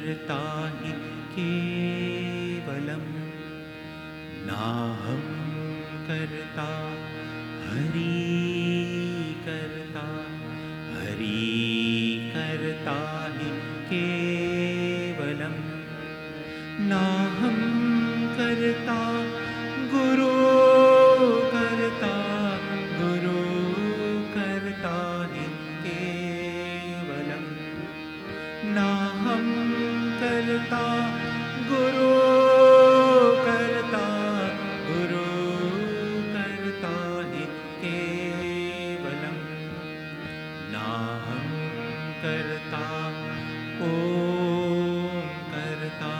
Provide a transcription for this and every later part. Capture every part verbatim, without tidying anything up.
कर्ता हि केवलं नाहं कर्ता हरि कर्ता हरि कर्ता हि केवलं नाहं कर्ता गुरु कर्ता गुरु कर्ता हि केवलं नाहं कर्ता गुरु कर्ता गुरु कर्ता हि केवलं नाहं कर्ता ॐ कर्ता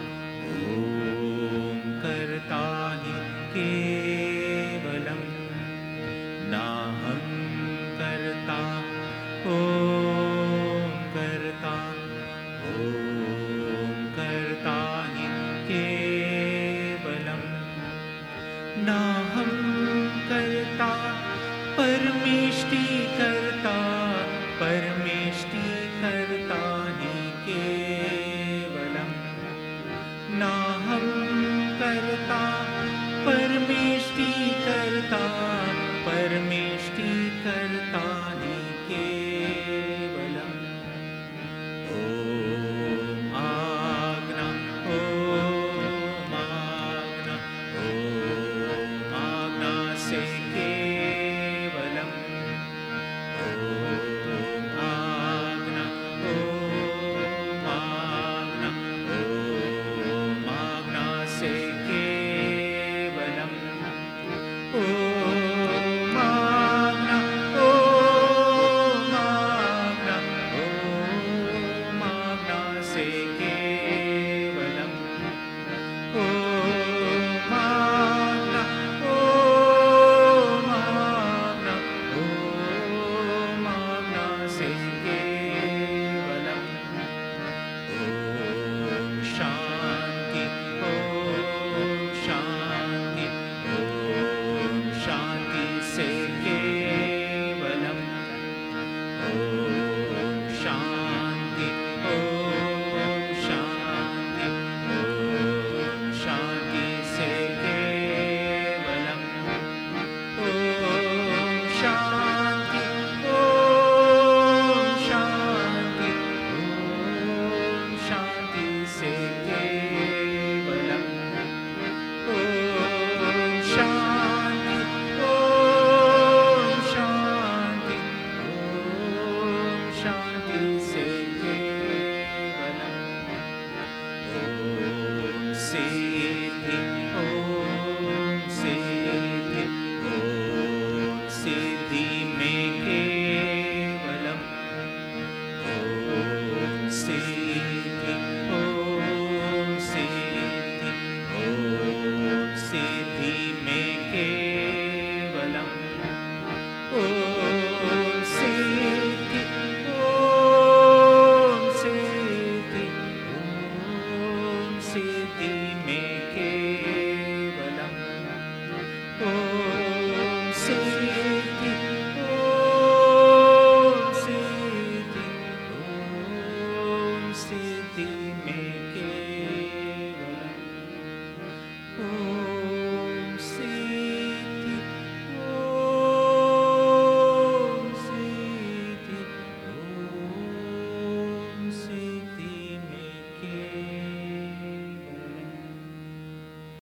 ॐ कर्ता हि केवलं नाहं कर्ता ॐ कर्ता ॐ कर्ता हि केवलं नाहं कर्ता परमेष्टि कर्ता परमेष्टि कर्ता हि केवलं नाहं कर्ता परमेष्टि कर्ता परमेष्टि कर्ता